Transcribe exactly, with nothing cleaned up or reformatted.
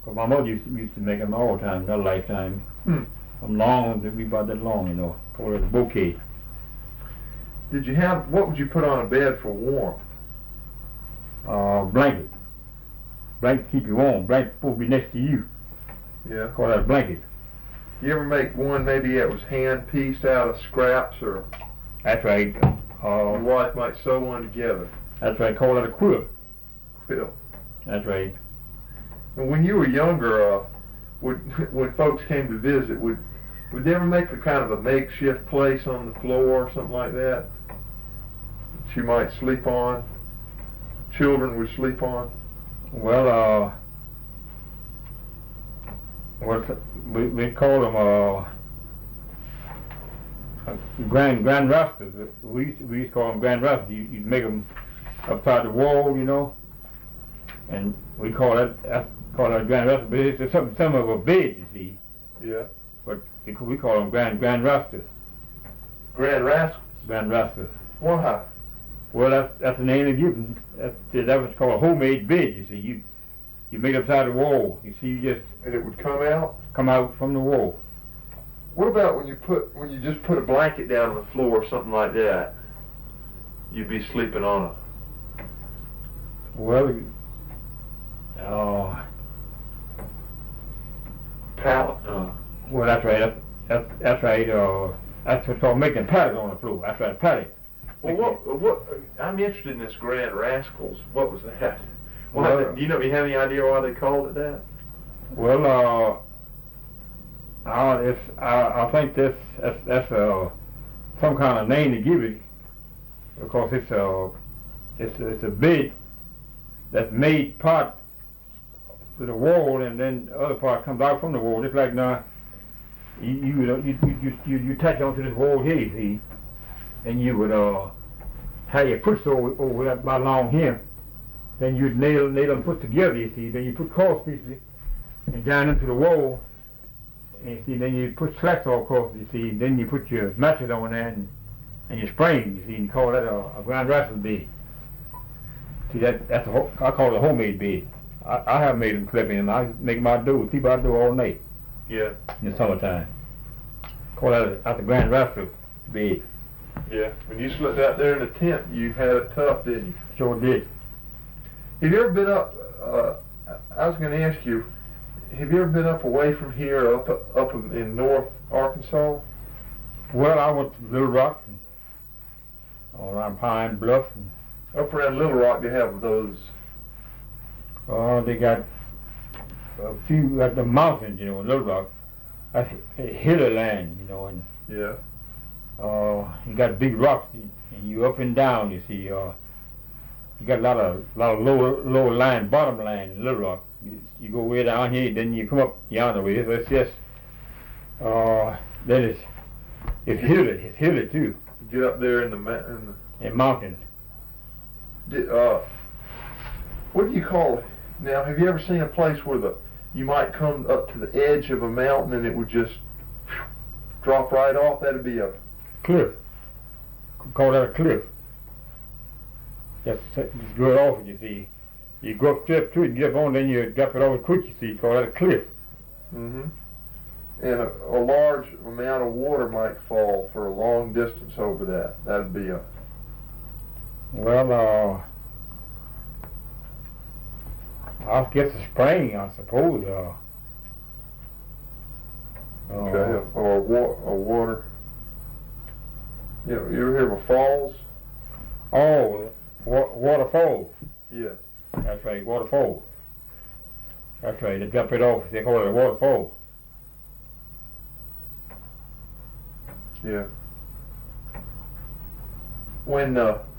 Cause my mother used to, used to make them all the time, in her lifetime. Hmm. Them long, they be about that long, you know. Called it a bouquet. Did you have, what would you put on a bed for warmth? Uh, blanket. Blanket keep you warm. Blanket supposed to be next to you. Yeah. Call that a blanket. You ever make one maybe that was hand pieced out of scraps, or That's right. your Uh, wife might sew one together? that's right. Call that a quilt. Quilt. That's right. And when you were younger, uh, would when folks came to visit, would would they ever make a kind of a makeshift place on the floor or something like that that you might sleep on? Children would sleep on. Well, uh, what's it- we we call them uh, uh, grand grand rasters. We used to, we used to call them grand rasters. You you make them upside the wall, you know, and we call that that's call that grand raster. But it's some some of a bed, you see. Yeah. But we we call them grand grand rasters. Grand rascals. Grand rasters. Why? Well, that's that's the name they give them. That's that's what's called a homemade bed. You see, you you make it upside the wall. You see, you just And it would come out. come out from the wall. What about when you put when you just put a blanket down on the floor or something like that? You'd be sleeping on a Well, oh, pallet. Uh, well, that's right. That's that's, that's right. Uh, that's what's called making patties on the floor. That's right, patty. well, what what? I'm interested in this Grand Rascals. What was that? Why, Well, do you know? Do you have any idea why they called it that? Well, uh, uh, it's, I, I think this that's, that's uh, some kind of name to give it because it's a it's a, it's a bed that's made part to the wall, and then the other part comes out from the wall. Just like now, you you you you you, you attach it onto this wall here, you see, and you would uh have your foot over over that about along here. Then you'd nail nail them put together, you see. Then you put cross pieces and down into the wall, and you see. Then you put slats all across, you see. Then you put your mattress on there and, and your spring, you see. And you call that a, a grand rascal bed. See, that that's a ho- I call it a homemade bed. I, I have made them clipping, and I make my do keep out door all night Yeah. in the summertime. Call that a, that's a grand rascal bed. Yeah. When you slept out there in the tent, you had it tough, didn't you? Sure did. Have you ever been up? Uh, I was going to ask you. Have you ever been up away from here, up up in North Arkansas? Well, I went to Little Rock, and all around Pine Bluff, and Up around Little Rock, they have those. uh, they got a few at the mountains, you know, in Little Rock. That's a hilly land, you know, and Yeah. uh, you got big rocks, and you up and down. You see, uh, you got a lot of lot of lower lower land, bottom land in Little Rock. You, you go way down here, then you come up yonder way. So it's just uh, then it's it's hilly, it's hilly too, Get up there in the ma- in and mountain. the. Uh, what do you call it? Now, have you ever seen a place where the you might come up to the edge of a mountain and it would just drop right off? That'd be a Cliff. Call that a cliff. Just, just go it off, you see. You go up step to it and get up on, then you drop it off quick, you see. Call that a cliff. hmm and a, a large amount of water might fall for a long distance over that. That'd be a Well, uh, I guess a spring, I suppose. Uh, okay, uh, or a, wa- a water. You know, you ever hear of a falls? oh, wa- waterfall. Yeah. That's right, waterfall. That's right, they drop it off. They call it a waterfall. Yeah. When uh,